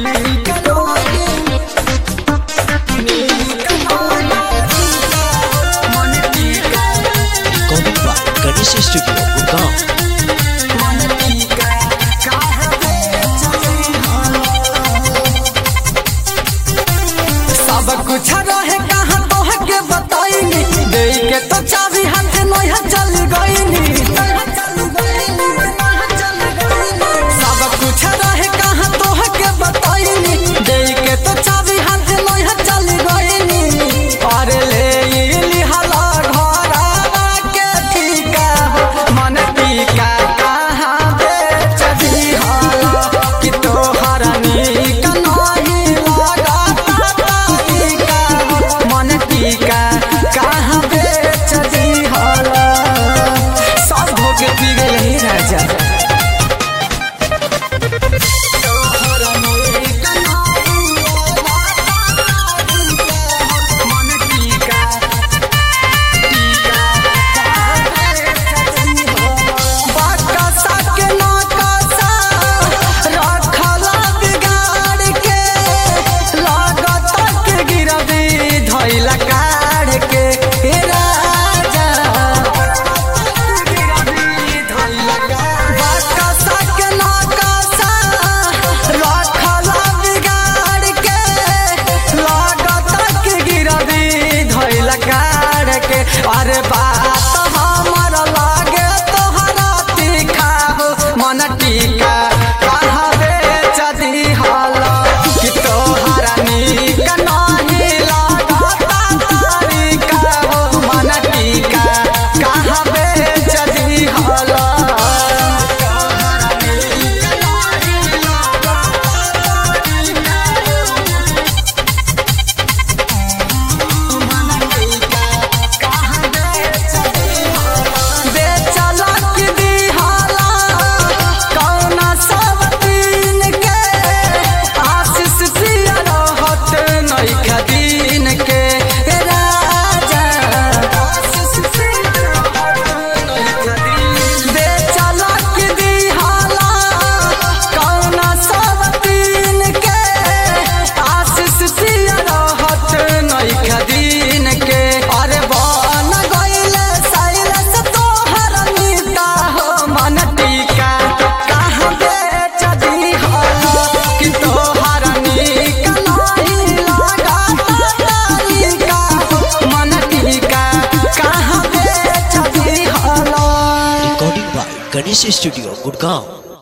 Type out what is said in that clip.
Studio Gurgaon. सब कुछ रहे कहाँ तोह के बताईनी, दे के तो चाबी हाथ नोया चल गईनी। सब कुछ रहे कहाँ तोह के बताईनी, दे के तो चाबी हाथ नोया चल गईनी। और ले लिहाला घरवा के ठीका हो, मन टीका कहाँ बेच दिहाला कि तोहर नीक नहीं लागता तारीका हो, मन टीका कहाँ बेच दिहाला। सब भोगे पी गेल हे राजा। अरे बात हमर लागे तोहरा तीखा हो, मन टीका कहाँ बेच दिहाला कि तोहरा नीक नहीं लागता तारीका हो, मन टीका कहाँ बेच दिहाला। गणेश स्टूडियो गुड़गांव।